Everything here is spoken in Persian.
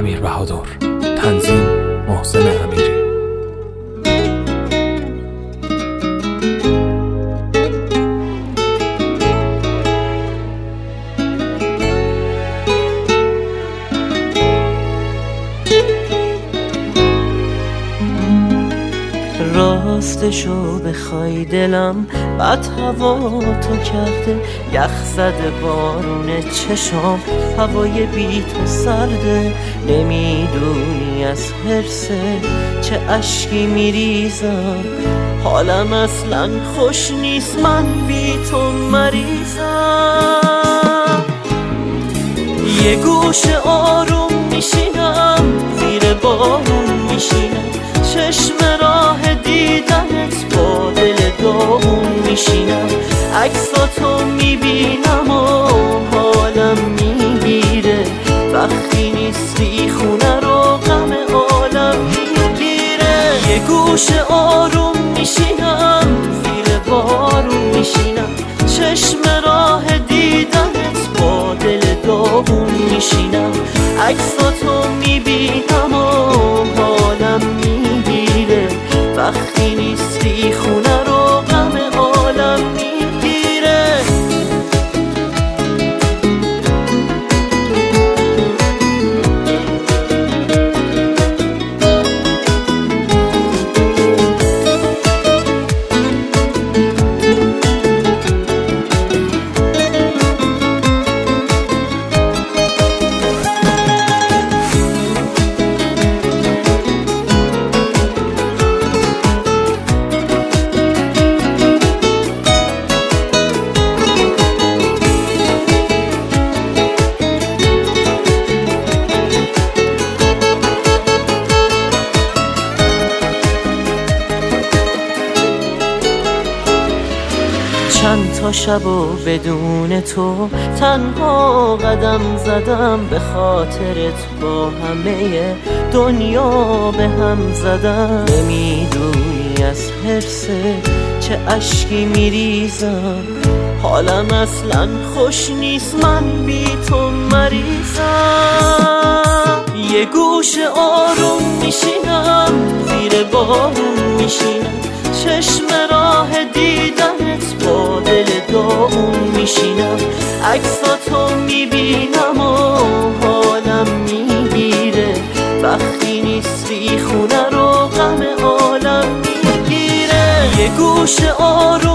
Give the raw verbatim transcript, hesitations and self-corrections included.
امیر بهادر. تنظیم محسن امیری. راستشو بخوای دلم بد هوا تو کرده، یخ زده بارون چشام، هوای بی تو سرده. نمیدونی از حرسه چه اشکی میریزم، حالم اصلا خوش نیست، من بی تو مریضم. یه گوشه آروم میشینم، زیر بارون میشینم، چشم راه دیدنت با دل داغون میشینم. عکساتو میبینم و حالم میگیره، وقتی نیستی خونه رو غم عالم میگیره. یه گوشه آروم میشینم، زیر بارون میشینم، چشم راه دیدنت با دل داغون میشینم. عکساتو میبینم و حالم میگیره، وقتی نیستی خونه رو غم عالم میگیره. چند تا شب و بدون تو تنها قدم زدم، به خاطرت با همه دنیا به هم زدم. نمیدونی از حرسه چه اشکی میریزم، حالم اصلا خوش نیست، من بی تو مریضم. یه گوشه آروم میشینم، زیر بارون میشینم، چشم راه دیدنت با دل داغون میشینم. عکساتو میبینم و حالم میگیره، وقتی نیستی خونه رو غم عالم میگیره. یه گوشه آروم